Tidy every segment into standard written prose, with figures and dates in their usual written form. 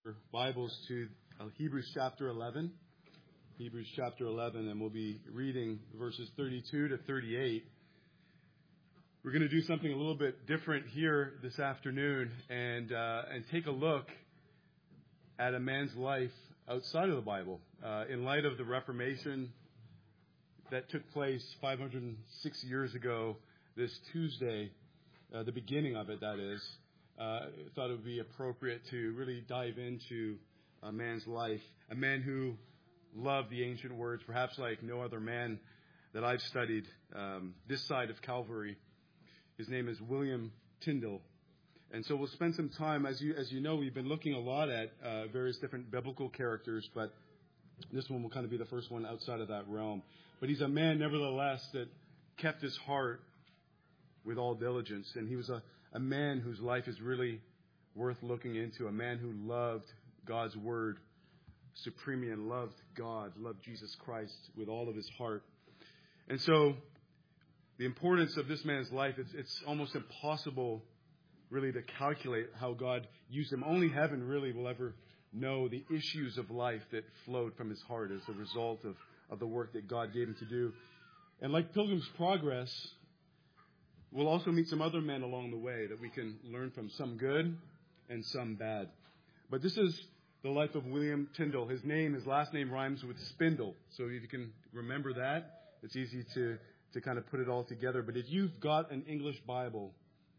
Your Bibles to Hebrews chapter 11. Hebrews chapter 11, and we'll be reading verses 32 to 38. We're going to do something a little bit different here this afternoon and take a look at a man's life outside of the Bible. In light of the Reformation that took place 506 years ago this Tuesday, the beginning of it, that is, I thought it would be appropriate to really dive into a man's life, a man who loved the ancient words, perhaps like no other man that I've studied this side of Calvary. His name is William Tyndale. And so we'll spend some time, as you know, we've been looking a lot at various different biblical characters, but this one will kind of be the first one outside of that realm. But he's a man, nevertheless, that kept his heart with all diligence. And he was a man whose life is really worth looking into, a man who loved God's word supremely and loved God, loved Jesus Christ with all of his heart. And so the importance of this man's life, it's almost impossible really to calculate how God used him. Only heaven really will ever know the issues of life that flowed from his heart as a result of the work that God gave him to do. And like Pilgrim's Progress, we'll also meet some other men along the way that we can learn from, some good and some bad. But this is the life of William Tyndale. His last name rhymes with spindle. So if you can remember that, it's easy to kind of put it all together. But if you've got an English Bible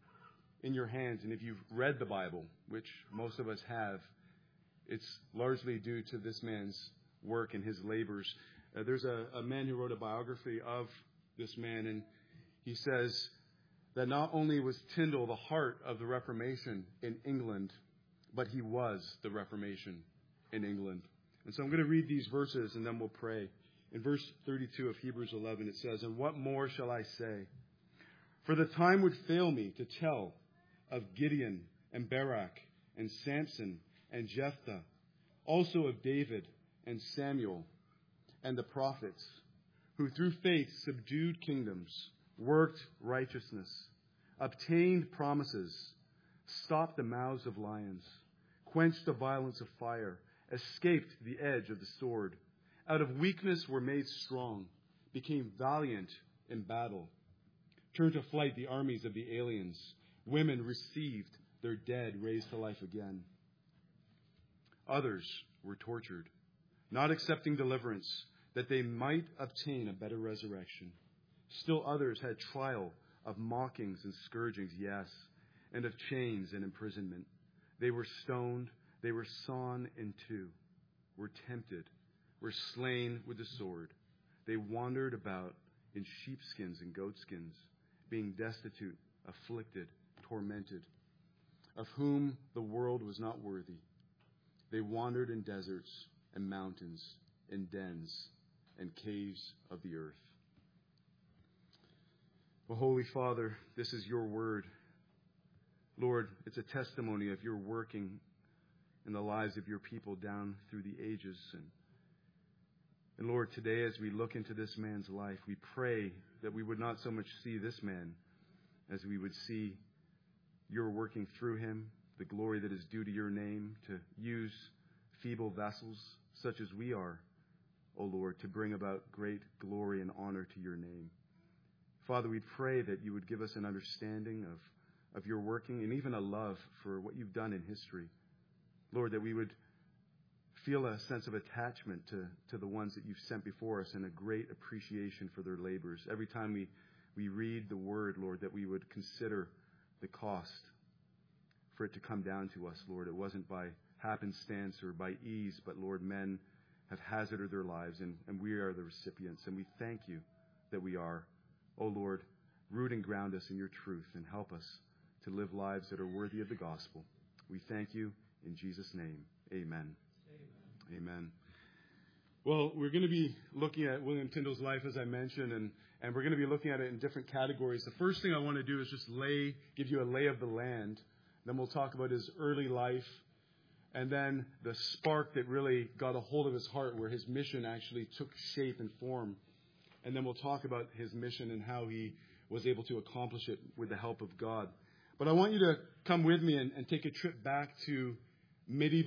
in your hands, and if you've read the Bible, which most of us have, it's largely due to this man's work and his labors. There's a man who wrote a biography of this man, and he says that not only was Tyndale the heart of the Reformation in England, but he was the Reformation in England. And so I'm going to read these verses and then we'll pray. In verse 32 of Hebrews 11 it says, "And what more shall I say? For the time would fail me to tell of Gideon and Barak and Samson and Jephthah, also of David and Samuel and the prophets, who through faith subdued kingdoms, worked righteousness, obtained promises, stopped the mouths of lions, quenched the violence of fire, escaped the edge of the sword, out of weakness were made strong, became valiant in battle, turned to flight the armies of the aliens, women received their dead raised to life again. Others were tortured, not accepting deliverance, that they might obtain a better resurrection. Still others had trial of mockings and scourgings, yes, and of chains and imprisonment. They were stoned, they were sawn in two, were tempted, were slain with the sword. They wandered about in sheepskins and goatskins, being destitute, afflicted, tormented, of whom the world was not worthy. They wandered in deserts and mountains, in dens and caves of the earth." Well, Holy Father, this is your word. Lord, it's a testimony of your working in the lives of your people down through the ages. And Lord, today as we look into this man's life, we pray that we would not so much see this man as we would see your working through him, the glory that is due to your name, to use feeble vessels such as we are, O Lord, to bring about great glory and honor to your name. Father, we pray that you would give us an understanding of your working and even a love for what you've done in history. Lord, that we would feel a sense of attachment to the ones that you've sent before us and a great appreciation for their labors. Every time we read the word, Lord, that we would consider the cost for it to come down to us, Lord. It wasn't by happenstance or by ease, but Lord, men have hazarded their lives and we are the recipients. And we thank you that we are. Oh Lord, root and ground us in your truth and help us to live lives that are worthy of the gospel. We thank you in Jesus' name. Amen. Amen. Well, we're going to be looking at William Tyndale's life, as I mentioned, and we're going to be looking at it in different categories. The first thing I want to do is just give you a lay of the land. Then we'll talk about his early life, and then the spark that really got a hold of his heart, where his mission actually took shape and form. And then we'll talk about his mission and how he was able to accomplish it with the help of God. But I want you to come with me and take a trip back to medieval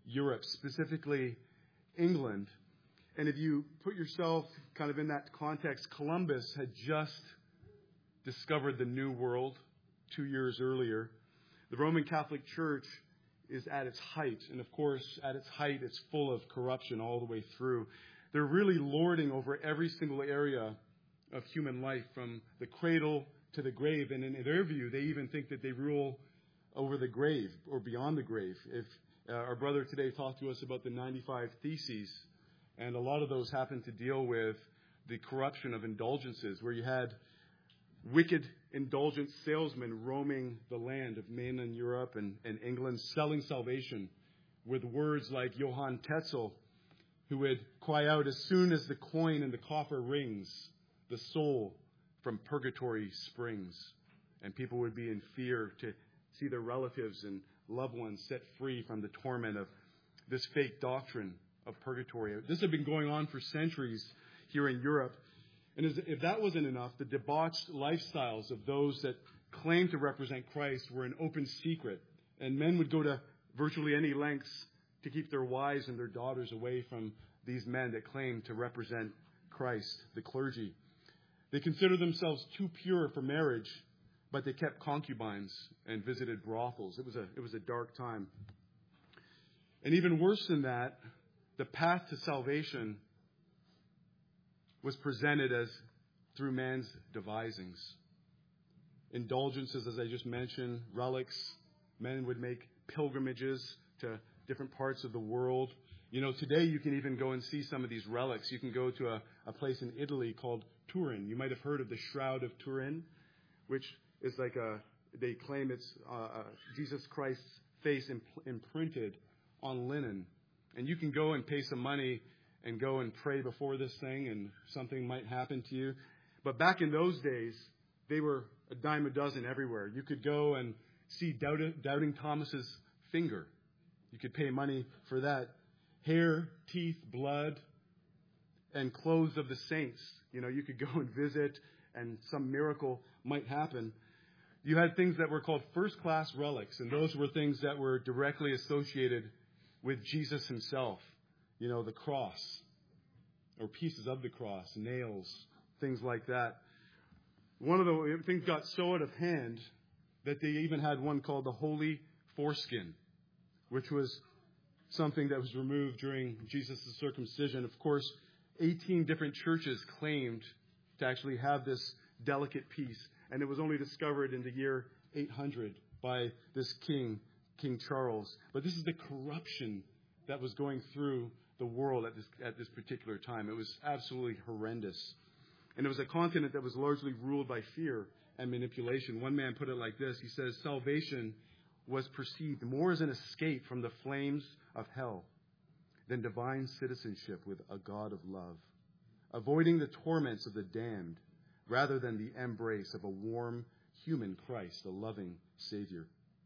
Europe, specifically England. And if you put yourself kind of in that context, Columbus had just discovered the New World 2 years earlier. The Roman Catholic Church is at its height. And of course, at its height, it's full of corruption all the way through. They're really lording over every single area of human life, from the cradle to the grave. And in their view, they even think that they rule over the grave or beyond the grave. If our brother today talked to us about the 95 Theses, and a lot of those happen to deal with the corruption of indulgences, where you had wicked indulgent salesmen roaming the land of mainland Europe and England, selling salvation with words like Johann Tetzel, who would cry out, "As soon as the coin in the coffer rings, the soul from purgatory springs." And people would be in fear to see their relatives and loved ones set free from the torment of this fake doctrine of purgatory. This had been going on for centuries here in Europe. And if that wasn't enough, the debauched lifestyles of those that claimed to represent Christ were an open secret. And men would go to virtually any lengths to keep their wives and their daughters away from these men that claimed to represent Christ, the clergy. They considered themselves too pure for marriage, but they kept concubines and visited brothels. It was a dark time. And even worse than that, the path to salvation was presented as through man's devisings. Indulgences, as I just mentioned, relics. Men would make pilgrimages to different parts of the world. You know, today you can even go and see some of these relics. You can go to a place in Italy called Turin. You might have heard of the Shroud of Turin, which is like they claim it's Jesus Christ's face imprinted on linen. And you can go and pay some money and go and pray before this thing, and something might happen to you. But back in those days, they were a dime a dozen everywhere. You could go and see Doubting Thomas's finger. You could pay money for that. Hair, teeth, blood, and clothes of the saints. You know, you could go and visit, and some miracle might happen. You had things that were called first-class relics, and those were things that were directly associated with Jesus himself. You know, the cross, or pieces of the cross, nails, things like that. One of the things got so out of hand that they even had one called the Holy Foreskin, which was something that was removed during Jesus' circumcision. Of course, 18 different churches claimed to actually have this delicate piece, and it was only discovered in the year 800 by this king, King Charles. But this is the corruption that was going through the world at this particular time. It was absolutely horrendous. And it was a continent that was largely ruled by fear and manipulation. One man put it like this. He says, salvation was perceived more as an escape from the flames of hell than divine citizenship with a God of love, avoiding the torments of the damned rather than the embrace of a warm human Christ, a loving Savior.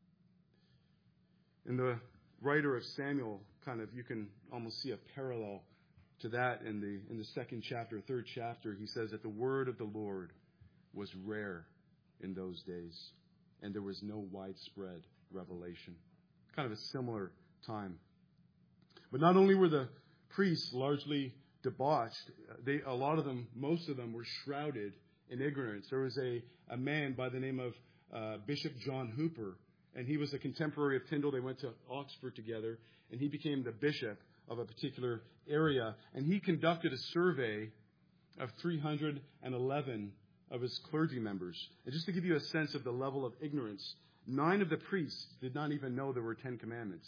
In the writer of Samuel, you can almost see a parallel to that in the second chapter, third chapter. He says that the word of the Lord was rare in those days, and there was no widespread revelation. Kind of a similar time. But not only were the priests largely debauched, a lot of them, most of them, were shrouded in ignorance. There was a man by the name of Bishop John Hooper, and he was a contemporary of Tyndale. They went to Oxford together, and he became the bishop of a particular area. And he conducted a survey of 311 of his clergy members. And just to give you a sense of the level of ignorance, 9 of the priests did not even know there were 10 commandments.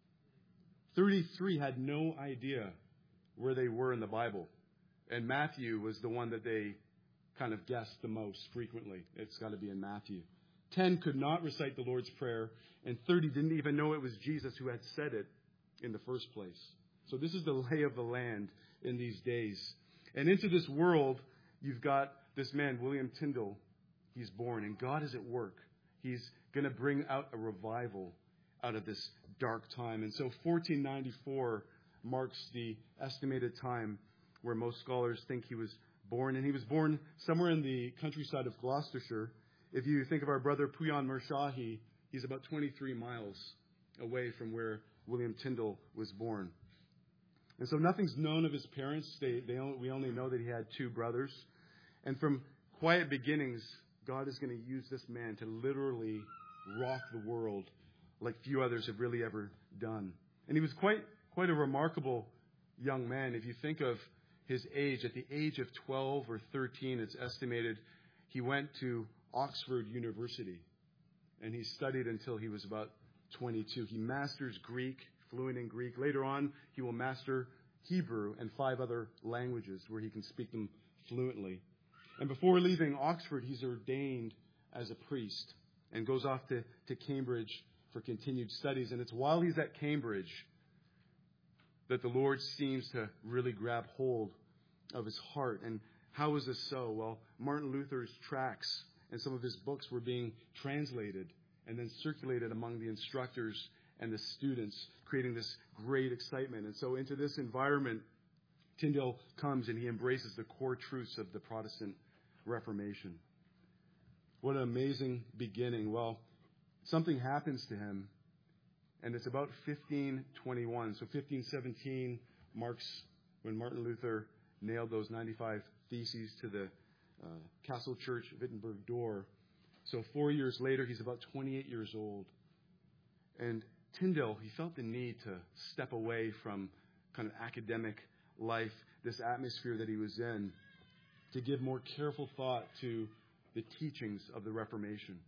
33 had no idea where they were in the Bible. And Matthew was the one that they kind of guessed the most frequently. It's got to be in Matthew. 10 could not recite the Lord's Prayer, and 30 didn't even know it was Jesus who had said it in the first place. So this is the lay of the land in these days. And into this world, you've got this man, William Tyndale. He's born, and God is at work. He's going to bring out a revival out of this dark time. And so 1494 marks the estimated time where most scholars think he was born. And he was born somewhere in the countryside of Gloucestershire. If you think of our brother Puyan Murshahi, he's about 23 miles away from where William Tyndale was born. And so nothing's known of his parents. We only know that he had two brothers. And from quiet beginnings, God is going to use this man to literally rock the world like few others have really ever done. And he was quite a remarkable young man. If you think of his age, at the age of 12 or 13, it's estimated he went to Oxford University. And he studied until he was about 22. He masters Greek, fluent in Greek. Later on, he will master Hebrew and 5 other languages where he can speak them fluently. And before leaving Oxford, he's ordained as a priest and goes off to Cambridge for continued studies. And it's while he's at Cambridge that the Lord seems to really grab hold of his heart. And how is this so? Well, Martin Luther's tracts and some of his books were being translated and then circulated among the instructors and the students, creating this great excitement. And so into this environment, Tyndale comes and he embraces the core truths of the Protestant Reformation. What an amazing beginning. Well, something happens to him, and it's about 1521. So 1517 marks when Martin Luther nailed those 95 Theses to the Castle Church Wittenberg door. So 4 years later, he's about 28 years old. And Tyndale, he felt the need to step away from kind of academic life, this atmosphere that he was in, to give more careful thought to the teachings of the Reformation.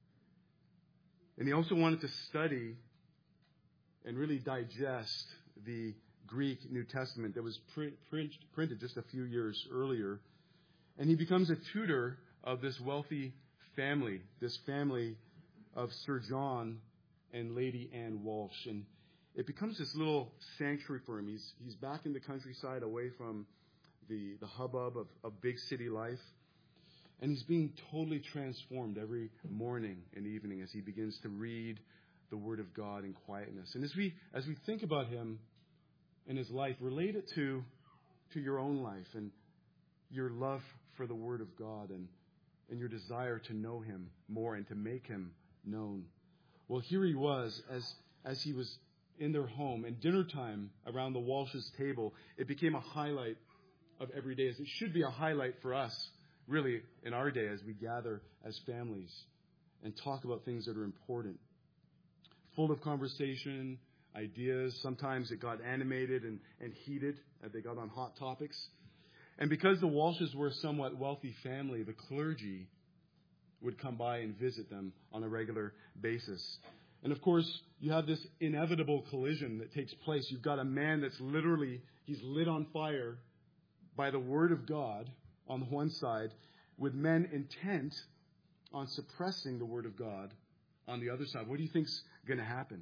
And he also wanted to study and really digest the Greek New Testament that was printed just a few years earlier. And he becomes a tutor of this wealthy family, this family of Sir John and Lady Anne Walsh. And it becomes this little sanctuary for him. He's back in the countryside, away from the hubbub of big city life. And he's being totally transformed every morning and evening as he begins to read the Word of God in quietness. And as we think about him and his life, relate it to your own life and your love for the Word of God and your desire to know him more and to make him known. Well, here he was as he was in their home, and dinner time around the Walsh's table, it became a highlight of every day, as it should be a highlight for us, really, in our day as we gather as families and talk about things that are important. Full of conversation, ideas. Sometimes it got animated and heated as they got on hot topics. And because the Walshes were a somewhat wealthy family, the clergy would come by and visit them on a regular basis. And of course, you have this inevitable collision that takes place. You've got a man that's literally, he's lit on fire by the Word of God on the one side, with men intent on suppressing the Word of God on the other side. What do you think's going to happen?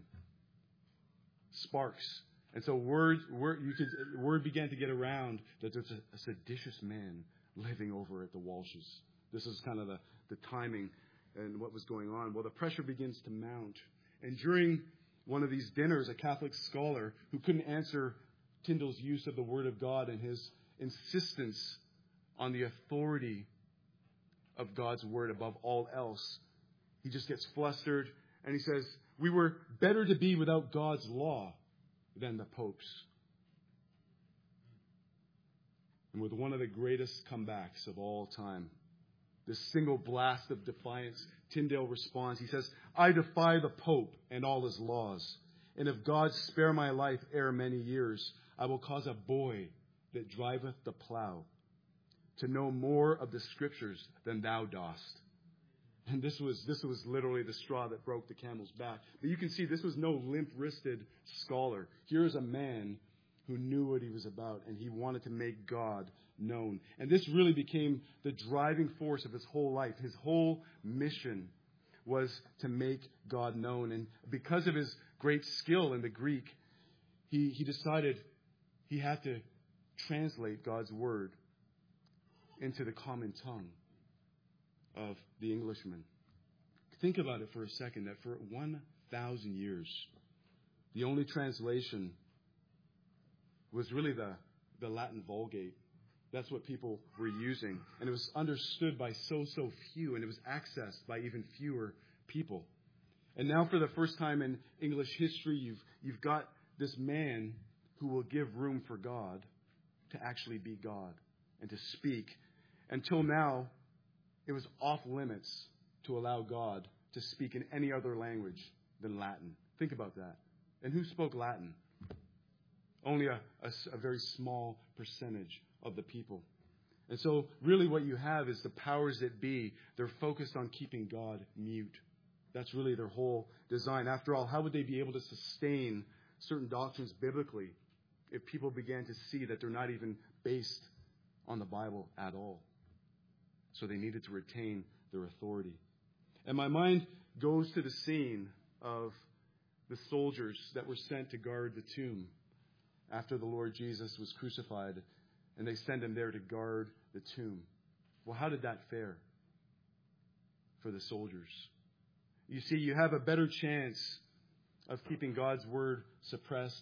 Sparks. And so word began to get around that there's a seditious man living over at the Walshes. This is kind of the timing and what was going on. Well, the pressure begins to mount. And during one of these dinners, a Catholic scholar who couldn't answer Tyndale's use of the Word of God and his insistence on the authority of God's Word above all else, he just gets flustered and he says, "We were better to be without God's law than the Pope's." And with one of the greatest comebacks of all time, this single blast of defiance, Tyndale responds. He says, "I defy the Pope and all his laws. And if God spare my life ere many years, I will cause a boy that driveth the plow to know more of the Scriptures than thou dost." And this was literally the straw that broke the camel's back. But you can see this was no limp-wristed scholar. Here is a man who knew what he was about, and he wanted to make God known. And this really became the driving force of his whole life. His whole mission was to make God known. And because of his great skill in the Greek, he decided he had to translate God's Word into the common tongue of the Englishman. Think about it for a second, that for 1,000 years, the only translation was really the Latin Vulgate. That's what people were using. And it was understood by so few, and it was accessed by even fewer people. And now for the first time in English history, you've got this man who will give room for God to actually be God and to speak. Until now, it was off limits to allow God to speak in any other language than Latin. Think about that. And who spoke Latin? Only a very small percentage of the people. And so really what you have is the powers that be. They're focused on keeping God mute. That's really their whole design. After all, how would they be able to sustain certain doctrines biblically if people began to see that they're not even based on the Bible at all? So they needed to retain their authority. And my mind goes to the scene of the soldiers that were sent to guard the tomb after the Lord Jesus was crucified, and they send him there to guard the tomb. Well, how did that fare for the soldiers? You see, you have a better chance of keeping God's word suppressed.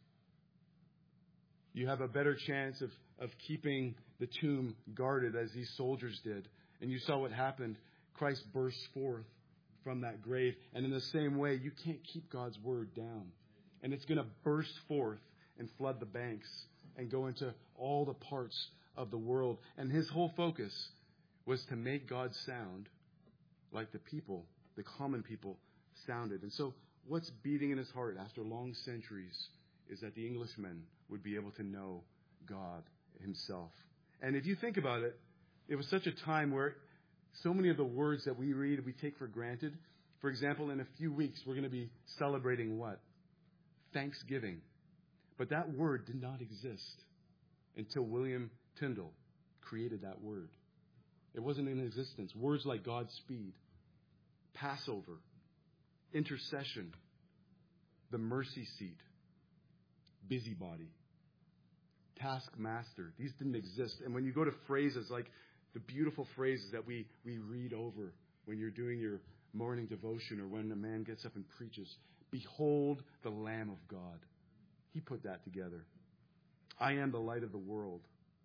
You have a better chance of keeping the tomb guarded as these soldiers did. And you saw what happened. Christ burst forth from that grave. And in the same way, you can't keep God's word down. And it's going to burst forth and flood the banks and go into all the parts of the world. And his whole focus was to make God sound like the people, the common people, sounded. And so what's beating in his heart after long centuries is that the Englishmen would be able to know God himself. And if you think about it, it was such a time where so many of the words that we read, we take for granted. For example, in a few weeks, we're going to be celebrating what? Thanksgiving. But that word did not exist until William Tyndale created that word. It wasn't in existence. Words like Godspeed, Passover, intercession, the mercy seat, busybody, taskmaster. These didn't exist. And when you go to phrases like the beautiful phrases that we read over when you're doing your morning devotion or when a man gets up and preaches, behold the Lamb of God. He put that together. I am the light of the world.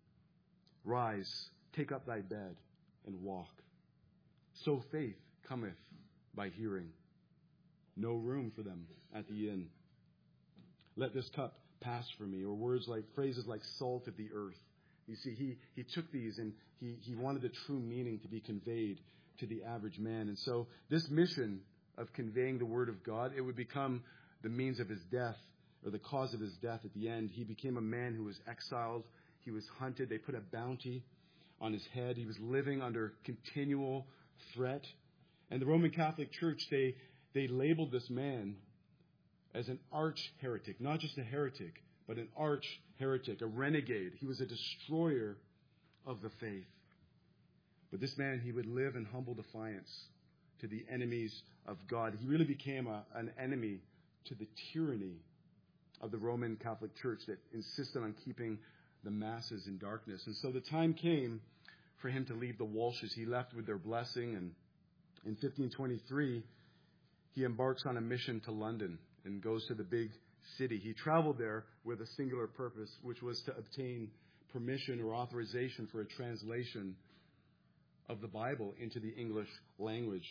Rise, take up thy bed, and walk. So faith cometh by hearing. No room for them at the inn. Let this cup pass from me. Or phrases like salt of the earth. You see, he took these and he wanted the true meaning to be conveyed to the average man. And so this mission of conveying the word of God, it would become the means of his death, or the cause of his death at the end. He became a man who was exiled. He was hunted. They put a bounty on his head. He was living under continual threat. And the Roman Catholic Church, they labeled this man as an arch heretic. Not just a heretic, but an arch heretic, a renegade. He was a destroyer of the faith. But this man, he would live in humble defiance to the enemies of God. He really became an enemy to the tyranny of the Roman Catholic Church that insisted on keeping the masses in darkness. And so the time came for him to leave the Walshes. He left with their blessing, and in 1523, he embarks on a mission to London and goes to the big city. He traveled there with a singular purpose, which was to obtain permission or authorization for a translation of the Bible into the English language.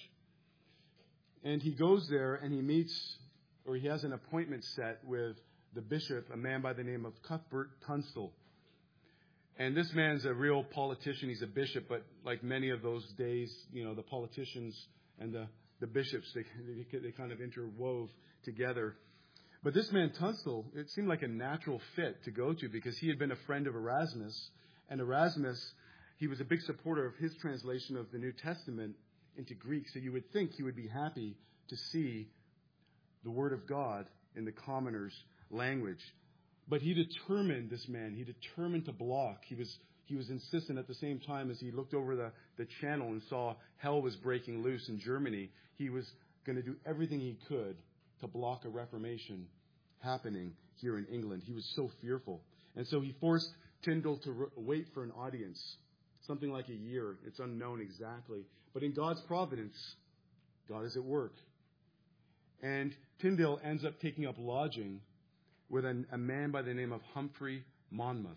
And he goes there and he has an appointment set with the bishop, a man by the name of Cuthbert Tunstall. And this man's a real politician. He's a bishop, but like many of those days, the politicians and the bishops, they kind of interwove together. But this man, Tunstall, it seemed like a natural fit to go to because he had been a friend of Erasmus. And Erasmus, he was a big supporter of his translation of the New Testament into Greek. So you would think he would be happy to see the Word of God in the commoners' language. But he determined to block. He was insistent at the same time as he looked over the channel and saw hell was breaking loose in Germany. He was going to do everything he could to block a Reformation happening here in England. He was so fearful. And so he forced Tyndale to wait for an audience, something like a year. It's unknown exactly. But in God's providence, God is at work. And Tyndale ends up taking up lodging with a man by the name of Humphrey Monmouth.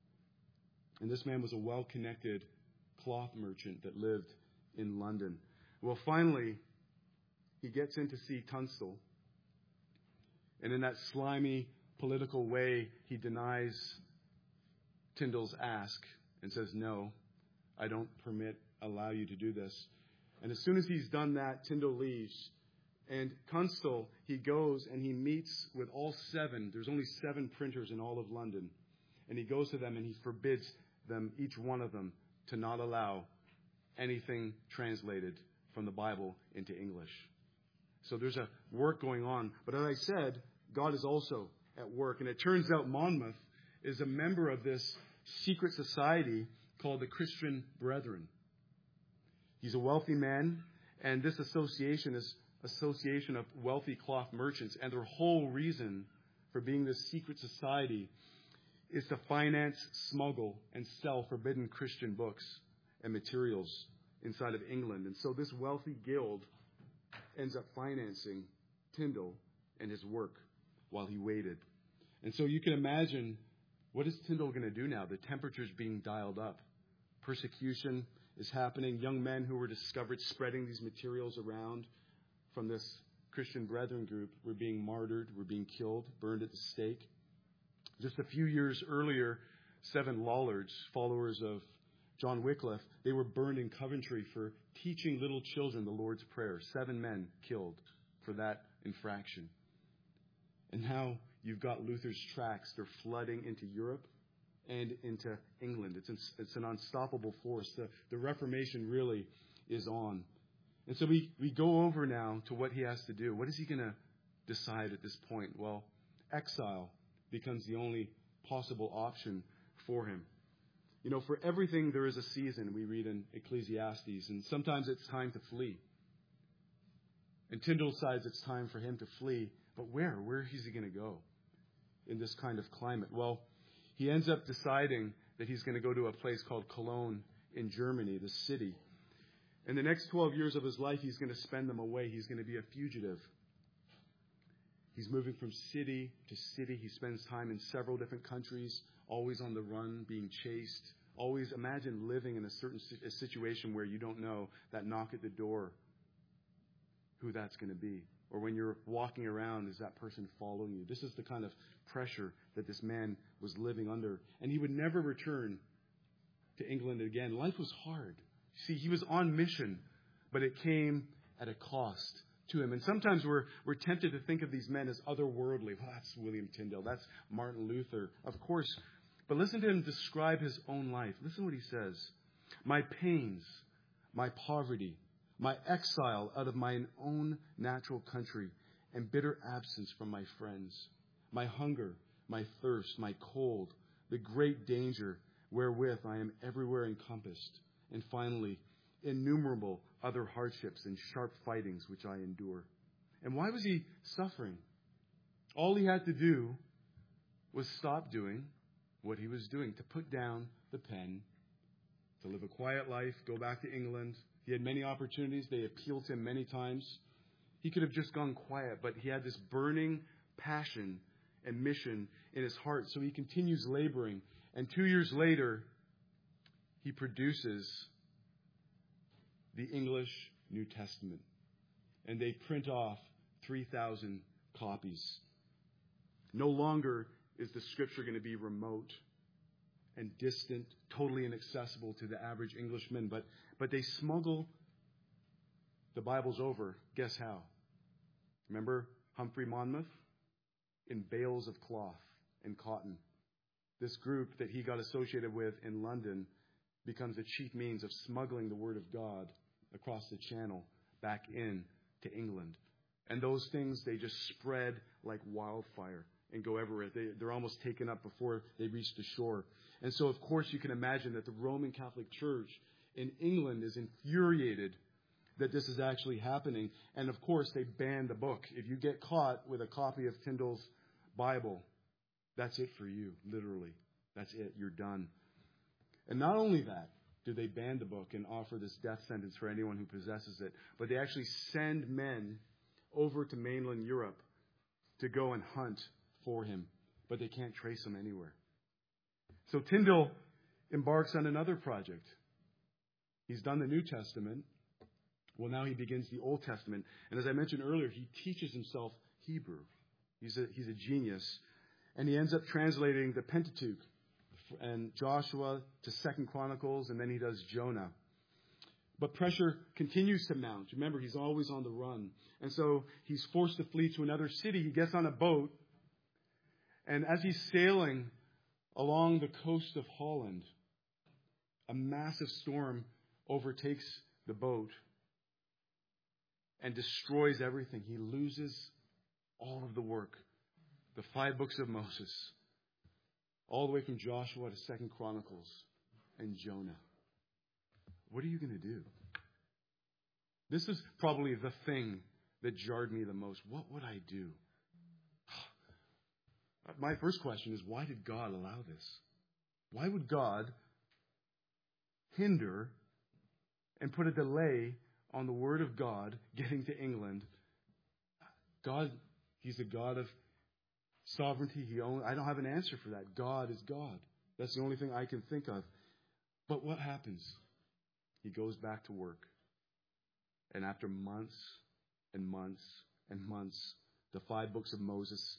And this man was a well-connected cloth merchant that lived in London. Well, finally, he gets in to see Tunstall. And in that slimy political way, he denies Tyndall's ask and says, no, I don't allow you to do this. And as soon as he's done that, Tyndall leaves. And Tunstall, he goes and he meets with all 7. There's only 7 printers in all of London. And he goes to them and he forbids them, each one of them, to not allow anything translated from the Bible into English. So there's a work going on. But as I said, God is also at work. And it turns out Monmouth is a member of this secret society called the Christian Brethren. He's a wealthy man, and this association is association of wealthy cloth merchants. And their whole reason for being this secret society is to finance, smuggle, and sell forbidden Christian books and materials inside of England. And so this wealthy guild ends up financing Tyndall and his work while he waited. And so you can imagine, what is Tyndall going to do now? The temperature's being dialed up. Persecution is happening. Young men who were discovered spreading these materials around from this Christian Brethren group were being martyred, were being killed, burned at the stake. Just a few years earlier, 7 Lollards, followers of John Wycliffe, they were burned in Coventry for teaching little children the Lord's Prayer. 7 men killed for that infraction. And now you've got Luther's tracts. They're flooding into Europe and into England. It's an unstoppable force. The Reformation really is on. And so we go over now to what he has to do. What is he going to decide at this point? Well, exile becomes the only possible option for him. You know, for everything there is a season, we read in Ecclesiastes, and sometimes it's time to flee. And Tyndall decides it's time for him to flee, but where? Where is he going to go in this kind of climate? Well, he ends up deciding that he's going to go to a place called Cologne in Germany, the city. And the next 12 years of his life, he's going to spend them away. He's going to be a fugitive. He's moving from city to city. He spends time in several different countries, always on the run, being chased. Always imagine living in a situation where you don't know that knock at the door, who that's going to be. Or when you're walking around, is that person following you? This is the kind of pressure that this man was living under. And he would never return to England again. Life was hard. See, he was on mission, but it came at a cost to him. And sometimes we're tempted to think of these men as otherworldly. Well, that's William Tyndale. That's Martin Luther. Of course. But listen to him describe his own life. Listen to what he says. My pains, my poverty, my exile out of my own natural country, and bitter absence from my friends, my hunger, my thirst, my cold, the great danger wherewith I am everywhere encompassed, and finally, innumerable other hardships and sharp fightings which I endure. And why was he suffering? All he had to do was stop doing what he was doing, to put down the pen, to live a quiet life, go back to England. He had many opportunities. They appealed to him many times. He could have just gone quiet, but he had this burning passion and mission in his heart. So he continues laboring. And 2 years later, he produces the English New Testament. And they print off 3,000 copies. No longer is the scripture going to be remote and distant, totally inaccessible to the average Englishman, but they smuggle the Bibles over. Guess how? Remember Humphrey Monmouth? In bales of cloth and cotton. This group that he got associated with in London becomes the chief means of smuggling the Word of God across the channel back in to England. And those things, they just spread like wildfire and go everywhere. They're almost taken up before they reach the shore. And so, of course, you can imagine that the Roman Catholic Church in England is infuriated that this is actually happening. And, of course, they ban the book. If you get caught with a copy of Tyndall's Bible, that's it for you, literally. That's it. You're done. And not only that, do they ban the book and offer this death sentence for anyone who possesses it, but they actually send men over to mainland Europe to go and hunt for him, but they can't trace him anywhere. So Tyndall embarks on another project. He's done the New Testament, Well, now he begins the Old Testament. And as I mentioned earlier, he teaches himself Hebrew. He's a genius. And he ends up translating the Pentateuch and Joshua to 2 Chronicles, and then he does Jonah. But pressure continues to mount. Remember, he's always on the run. And so he's forced to flee to another city. He gets on a boat. And as he's sailing along the coast of Holland, a massive storm overtakes the boat and destroys everything. He loses all of the work. The 5 books of Moses. All the way from Joshua to 2 Chronicles and Jonah. What are you going to do? This is probably the thing that jarred me the most. What would I do? My first question is, why did God allow this? Why would God hinder and put a delay on the Word of God getting to England? God, He's a God of sovereignty. I don't have an answer for that. God is God. That's the only thing I can think of. But what happens? He goes back to work. And after months and months and months, the 5 books of Moses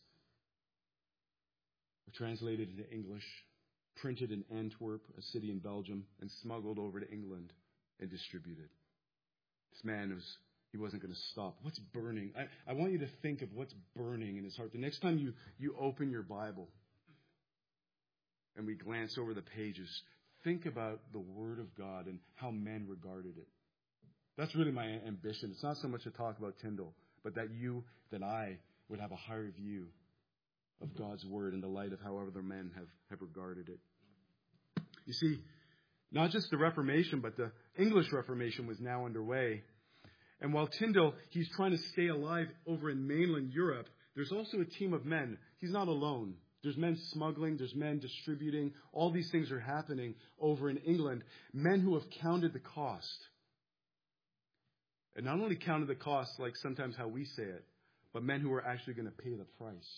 were translated into English, printed in Antwerp, a city in Belgium, and smuggled over to England and distributed. This man he wasn't going to stop. What's burning? I want you to think of what's burning in his heart. The next time you open your Bible and we glance over the pages, think about the Word of God and how men regarded it. That's really my ambition. It's not so much to talk about Tyndale, but that I would have a higher view of God's Word in the light of how other men have regarded it. You see, not just the Reformation, but the English Reformation was now underway. And while Tyndale, he's trying to stay alive over in mainland Europe, there's also a team of men. He's not alone. There's men smuggling, there's men distributing. All these things are happening over in England. Men who have counted the cost. And not only counted the cost like sometimes how we say it, but men who are actually going to pay the price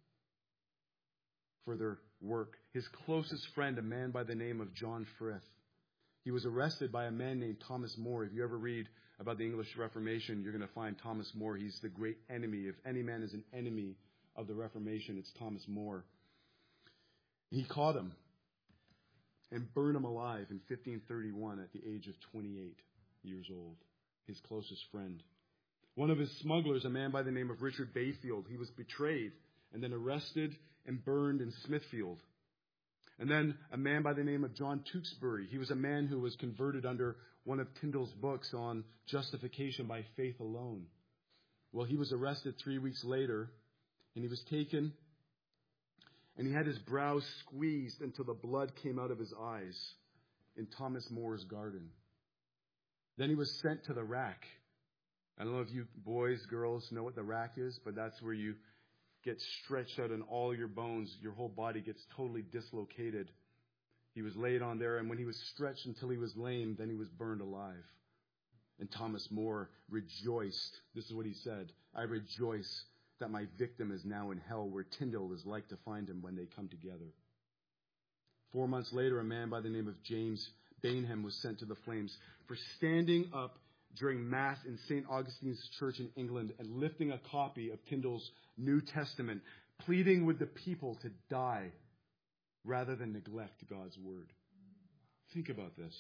for their work. His closest friend, a man by the name of John Frith, he was arrested by a man named Thomas More. If you ever read about the English Reformation, you're going to find Thomas More. He's the great enemy. If any man is an enemy of the Reformation, it's Thomas More. He caught him and burned him alive in 1531 at the age of 28 years old, his closest friend. One of his smugglers, a man by the name of Richard Bayfield, he was betrayed and then arrested and burned in Smithfield. And then a man by the name of John Tewkesbury. He was a man who was converted under one of Tyndale's books on justification by faith alone. Well, he was arrested 3 weeks later, and he was taken, and he had his brows squeezed until the blood came out of his eyes in Thomas More's garden. Then he was sent to the rack. I don't know if you boys, girls know what the rack is, but that's where you get stretched out and all your bones, your whole body gets totally dislocated. He was laid on there, and when he was stretched until he was lame, then he was burned alive. And Thomas More rejoiced. This is what he said. I rejoice that my victim is now in hell, where Tyndale is like to find him when they come together. 4 months later, a man by the name of James Bainham was sent to the flames for standing up during Mass in St. Augustine's Church in England and lifting a copy of Tyndale's New Testament, pleading with the people to die rather than neglect God's Word. Think about this.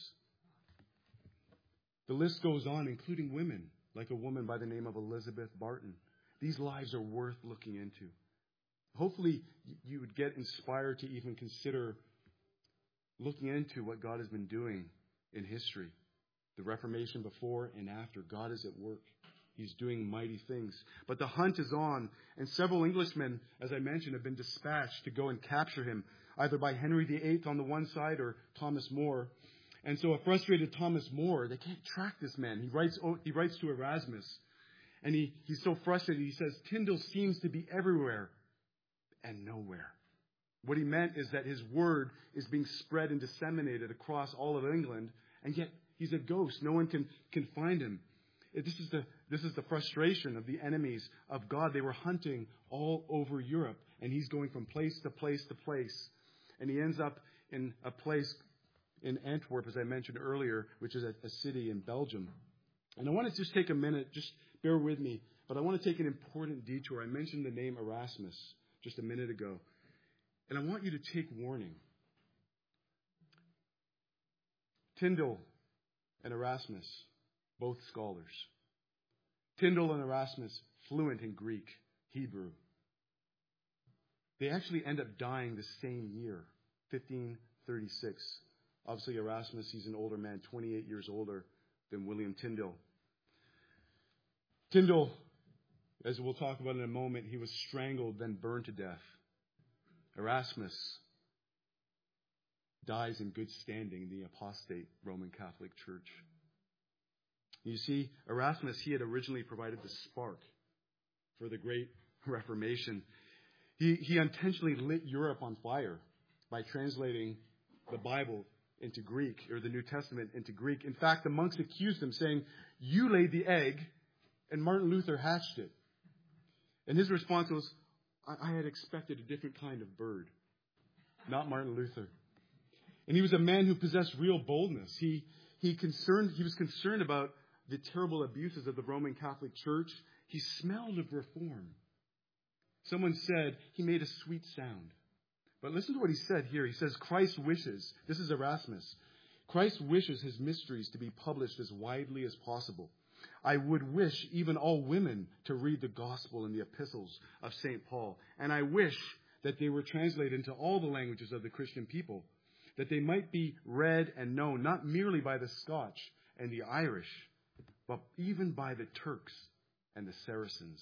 The list goes on, including women, like a woman by the name of Elizabeth Barton. These lives are worth looking into. Hopefully, you would get inspired to even consider looking into what God has been doing in history. The Reformation before and after. God is at work. He's doing mighty things. But the hunt is on, and several Englishmen, as I mentioned, have been dispatched to go and capture him, either by Henry VIII on the one side or Thomas More. And so a frustrated Thomas More, they can't track this man. He writes to Erasmus, and he's so frustrated. He says, Tyndale seems to be everywhere and nowhere. What he meant is that his word is being spread and disseminated across all of England, and yet he's a ghost. No one can find him. This is the frustration of the enemies of God. They were hunting all over Europe, and he's going from place to place to place. And he ends up in a place in Antwerp, as I mentioned earlier, which is a city in Belgium. And I want to just take a minute, just bear with me, but I want to take an important detour. I mentioned the name Erasmus just a minute ago, and I want you to take warning. Tyndale and Erasmus, both scholars. Tyndale and Erasmus, fluent in Greek, Hebrew. They actually end up dying the same year, 1536. Obviously, Erasmus, he's an older man, 28 years older than William Tyndale. Tyndale, as we'll talk about in a moment, he was strangled, then burned to death. Erasmus dies in good standing in the apostate Roman Catholic Church. You see, Erasmus, he had originally provided the spark for the Great Reformation. He intentionally lit Europe on fire by translating the Bible into Greek, or the New Testament into Greek. In fact, the monks accused him, saying, "You laid the egg, and Martin Luther hatched it." And his response was, I had expected a different kind of bird, not Martin Luther. And he was a man who possessed real boldness. He was concerned about the terrible abuses of the Roman Catholic Church. He smelled of reform. Someone said he made a sweet sound. But listen to what he said here. He says, Christ wishes, this is Erasmus, Christ wishes his mysteries to be published as widely as possible. I would wish even all women to read the gospel and the epistles of St. Paul. And I wish that they were translated into all the languages of the Christian people, that they might be read and known, not merely by the Scotch and the Irish, but even by the Turks and the Saracens.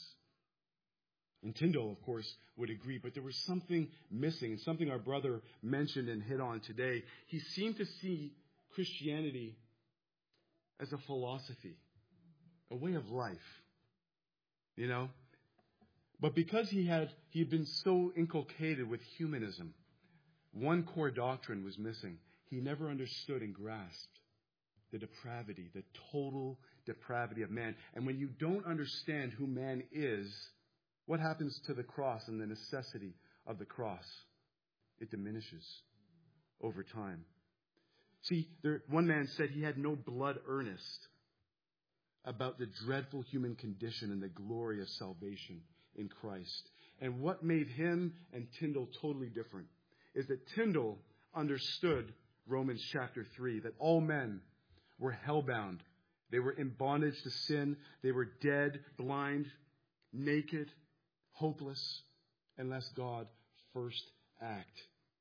And Tyndale, of course, would agree, but there was something missing, and something our brother mentioned and hit on today. He seemed to see Christianity as a philosophy, a way of life, you know. But because he had been so inculcated with humanism, one core doctrine was missing. He never understood and grasped the depravity, the total depravity of man. And when you don't understand who man is, what happens to the cross and the necessity of the cross? It diminishes over time. See, one man said he had no blood earnest about the dreadful human condition and the glory of salvation in Christ. And what made him and Tyndale totally different is that Tyndale understood Romans chapter 3, that all men were hellbound. They were in bondage to sin. They were dead, blind, naked, hopeless, unless God first act.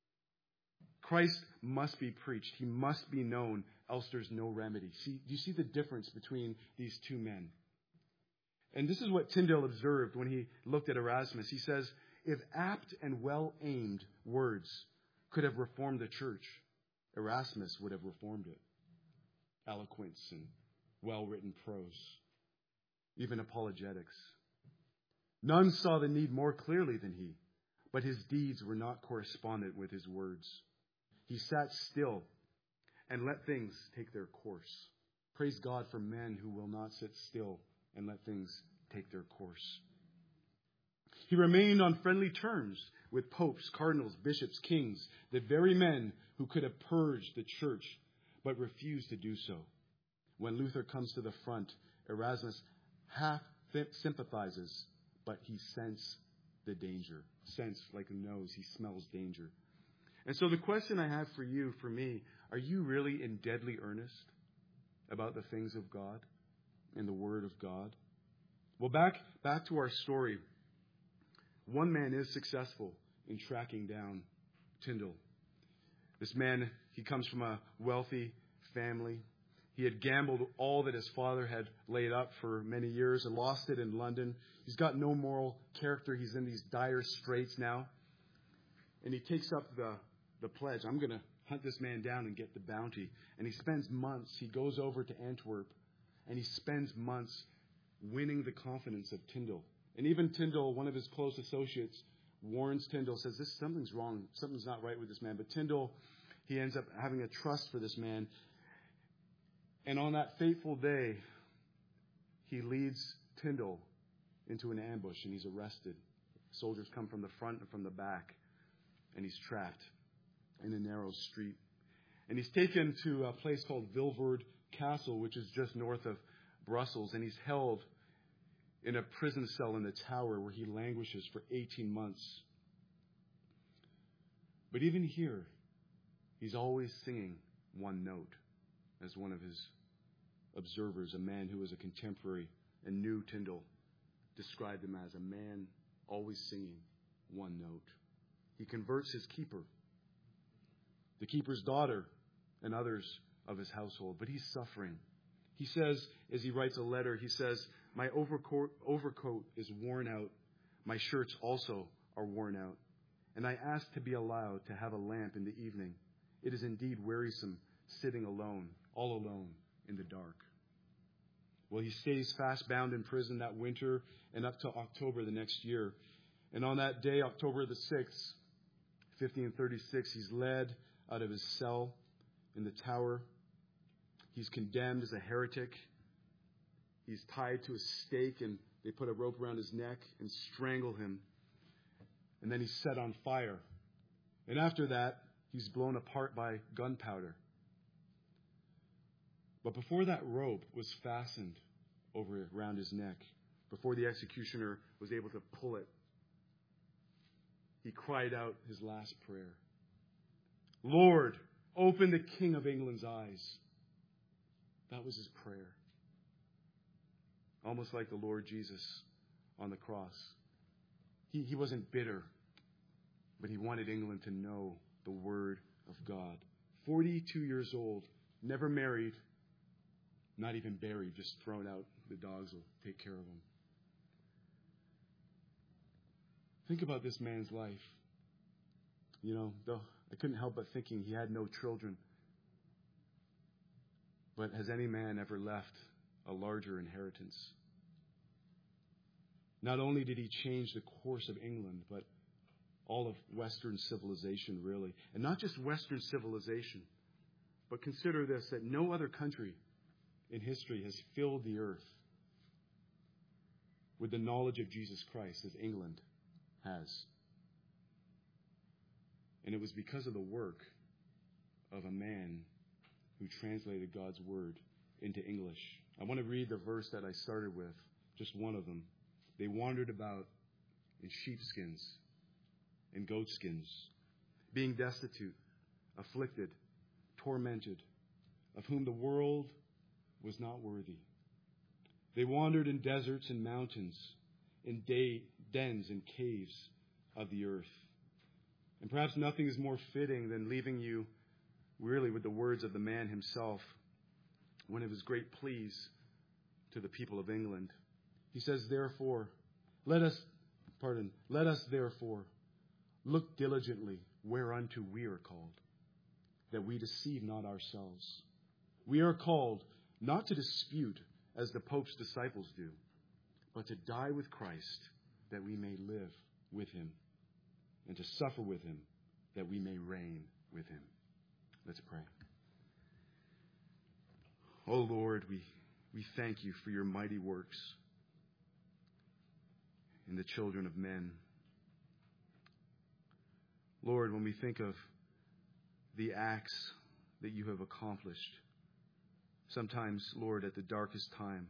Christ must be preached. He must be known, else there's no remedy. See, do you see the difference between these two men? And this is what Tyndale observed when he looked at Erasmus. He says, if apt and well-aimed words could have reformed the church, Erasmus would have reformed it. Eloquence and well-written prose, even apologetics. None saw the need more clearly than he, but his deeds were not correspondent with his words. He sat still and let things take their course. Praise God for men who will not sit still and let things take their course. He remained on friendly terms with popes, cardinals, bishops, kings, the very men who could have purged the church, but refused to do so. When Luther comes to the front, Erasmus half sympathizes, but he senses the danger. Sense like a nose, he smells danger. And so the question I have for you, for me, are you really in deadly earnest about the things of God and the Word of God? Well, back to our story. One man is successful in tracking down Tyndale. This man, he comes from a wealthy family. He had gambled all that his father had laid up for many years and lost it in London. He's got no moral character. He's in these dire straits now. And he takes up the pledge. I'm going to hunt this man down and get the bounty. And he spends months. He goes over to Antwerp and he spends months winning the confidence of Tyndale. And even Tyndale, one of his close associates, warns Tyndale, says, something's wrong. Something's not right with this man. But Tyndale, he ends up having a trust for this man. And on that fateful day, he leads Tyndale into an ambush and he's arrested. Soldiers come from the front and from the back, and he's trapped in a narrow street. And he's taken to a place called Vilvoorde Castle, which is just north of Brussels, and he's held in a prison cell in the Tower where he languishes for 18 months. But even here, he's always singing one note, as one of his observers, a man who was a contemporary and knew Tyndale, described him as a man always singing one note. He converts his keeper, the keeper's daughter, and others of his household, but he's suffering. He says, as he writes a letter, he says, "My overcoat is worn out. My shirts also are worn out. And I ask to be allowed to have a lamp in the evening. It is indeed wearisome sitting alone, all alone in the dark." Well, he stays fast bound in prison that winter and up to October the next year. And on that day, October the 6th, 1536, he's led out of his cell in the Tower. He's condemned as a heretic. He's tied to a stake, and they put a rope around his neck and strangle him. And then he's set on fire. And after that, he's blown apart by gunpowder. But before that rope was fastened around his neck, before the executioner was able to pull it, he cried out his last prayer. "Lord, open the King of England's eyes." That was his prayer. Almost like the Lord Jesus on the cross. He wasn't bitter, but he wanted England to know the Word of God. 42 years old, never married, not even buried, just thrown out. The dogs will take care of him. Think about this man's life. Though I couldn't help but thinking he had no children. But has any man ever left a larger inheritance? Not only did he change the course of England, but all of Western civilization, really. And not just Western civilization, but consider this, that no other country in history has filled the earth with the knowledge of Jesus Christ as England has. And it was because of the work of a man who translated God's Word into English. I want to read the verse that I started with, just one of them. "They wandered about in sheepskins and goatskins, being destitute, afflicted, tormented, of whom the world was not worthy. They wandered in deserts and mountains, in dens and caves of the earth." And perhaps nothing is more fitting than leaving you really with the words of the man himself, one of his great pleas to the people of England. He says, let us therefore look diligently whereunto we are called, that we deceive not ourselves. We are called not to dispute as the Pope's disciples do, but to die with Christ, that we may live with him, and to suffer with him, that we may reign with him. Let's pray. Oh Lord, we thank you for your mighty works in the children of men. Lord, when we think of the acts that you have accomplished, sometimes, Lord, at the darkest time,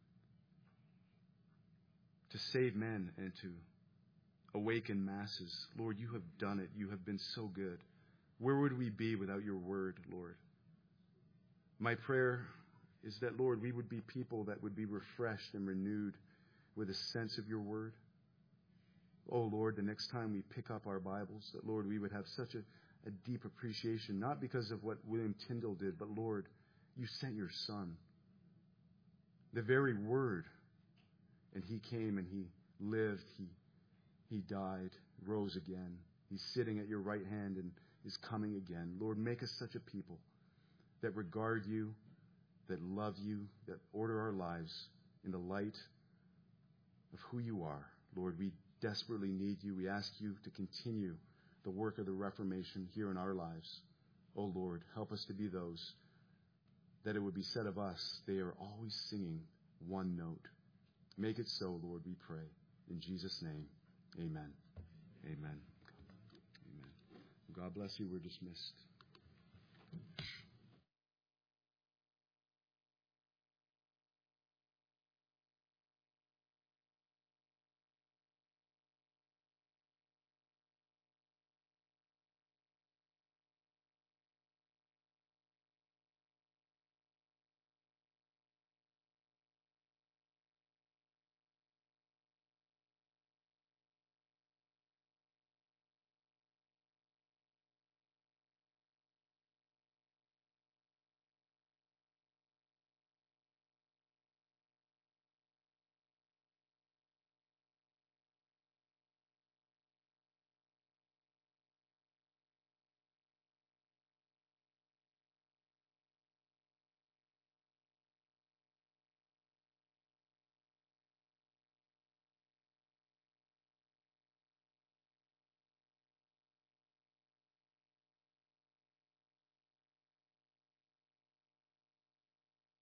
to save men and to awaken masses, Lord, you have done it. You have been so good. Where would we be without your word, Lord? My prayer is that, Lord, we would be people that would be refreshed and renewed with a sense of your word. Oh, Lord, the next time we pick up our Bibles, that, Lord, we would have such a deep appreciation, not because of what William Tyndale did, but, Lord, you sent your Son, the very Word, and he came and he lived, he died, rose again. He's sitting at your right hand and is coming again. Lord, make us such a people that regard you, that love you, that order our lives in the light of who you are. Lord, we desperately need you. We ask you to continue the work of the Reformation here in our lives. Oh Lord, help us to be those that it would be said of us, they are always singing one note. Make it so, Lord, we pray. In Jesus' name, amen. Amen. Amen. God bless you. We're dismissed.